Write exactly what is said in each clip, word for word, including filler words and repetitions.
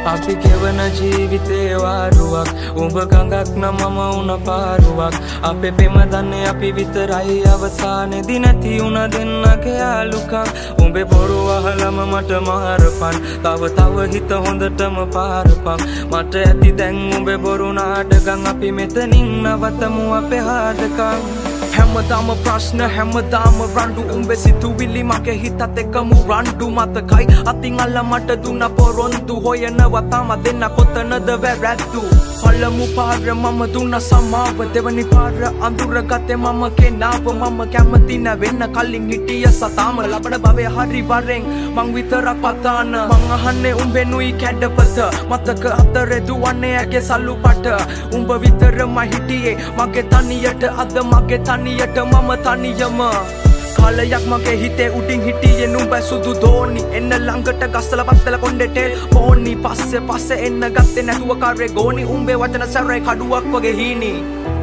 අපි කෙවන ජීවිතේ වාරුවක් උඹ ගඟක් නම් මම උන පාරුවක් අපේ පෙම දන්නේ අපි විතරයි අවසානේදී නැති උන දෙන්නගේ යාලුකම් උඹේ බොරු අහලම මට මාරපන් තව තව හිත හොඳටම පාරපන් මට ඇති දැන් උඹේ බොරු නාඩගම් අපි මෙතනින් නවතමු අපේ හාදකම් හැමදාම ප්‍රශ්න හැමදාම රණ්ඩු උඹේ සිතුවිලි මගේ හිතත් එක්කම රණ්ඩු මතකයි අතින් අල්ල මට දුන්න පොරොන්දු හොයනවා තාම දෙන්න කොතනද වැරැද්දු පළමු පාර මම දුන්න සමාව දෙවනි පාර අඳුර ගත්තේ මම කෙනාව මම කැමති නැවෙන්න කලින් හිටිය සතාම ලබන භවය හරි වරෙන් මං විතරක් පතාන මං අහන්නේ උඹෙනුයි කැඩපත මතක අතරේ දුවන්නේ ඇගේ සල්ලු පට උඹ විතරම හිටියේ මගේ තනියට අද මගේ තනියට මම තනියම කාලයක් මගේ හිතේ උඩින් හිටියේ නුඹ සුදු දෝනි එන්න ළඟට ගස්සලා පස්සල කොණ්ඩේ ටෙල් පෝනි පස්සේ පස්සේ එන්න ගත්තේ නැතුව කරේ ගෝනි උඹේ වචන සැරේ කඩුවක් වගේ හීනි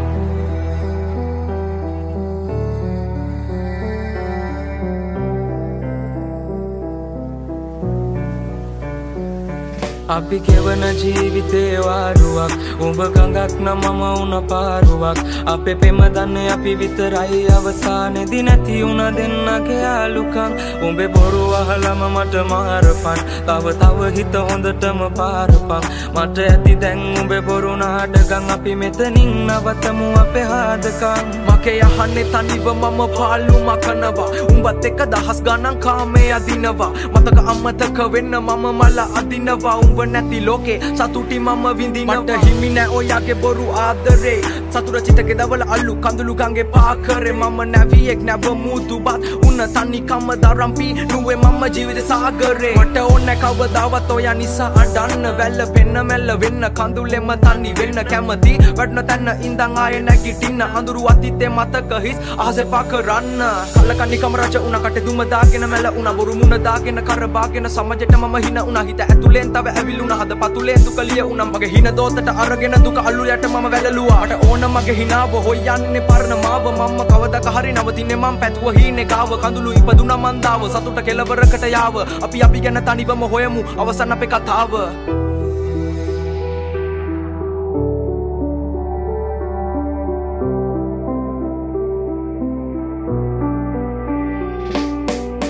අපි කෙවන ජීවිතේ වාරුවක් උඹ ගඟක් නම් මම උන පාරුවක් අපේ පෙම දන්නේ අපි විතරයි අවසානේදී නැති උන දෙන්නගේ යාලුකම් උඹේ බොරු අහලම මට මාරපන් තව තව හිත හොඳටම පාරපන් මට ඇති දැන් උඹේ බොරු නාඩගම් අපි මෙතනින් නවතමු අපේ හාදකම් මගේ යහන්නේ තනිව මම පාළු මකනවා උඹත් එක්ක දහස් ගණන් කාමේ අදිනවා මතක අමතක වෙන්න මම මල අදිනවා උඹ නැති ලෝකේ සතුටි මම විඳිනවා මට හිමි නෑ ඔයාගේ බොරු ආදරේ සතුට චිතකේ දවල අල්ලු කඳුළු ගංගේ පාකරේ මම නැවියෙක් නැව මුදුබත් උන තනි කම දරම්පි නුවේ මම ජීවිත සාගරේ මට ඕන කවදාවත් ඔයා නිසා අඩන්න වැල්ල පෙන්න මැල්ල වෙන්න කඳුලෙම තනි වෙන්න කැමති වඩන තැන්න ඉඳන් ආයේ නැගිටින්න අඳුරු අතීතේ මතක හිස් අහසේ පාකරන්න කල්ලකන්නි කම රජ උන කටේ දුම දාගෙන මැල උන බොරු මුණ දාගෙන කරබාගෙන සමජෙට මම හින උන හිත ඇතුලෙන් තව ඇවිලුන හද පතුලෙන් දුක ලිය උනම් මගේ හින දෝතට අරගෙන දුක අල්ලු යට මම වැළලුවා මට ඕන මගේ හිනාව හොයන්නේ පරණ මාව මම කවදක හරි නවතින්නේ මම පැතුව හීනේ ගාව කඳුළු ඉපදුනා මන්දාව සතුට කෙලවරකට යාව අපි අපි ගැන තනිවම හොයමු අවසන් අපේ කතාව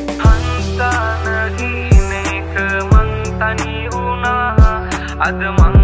Ada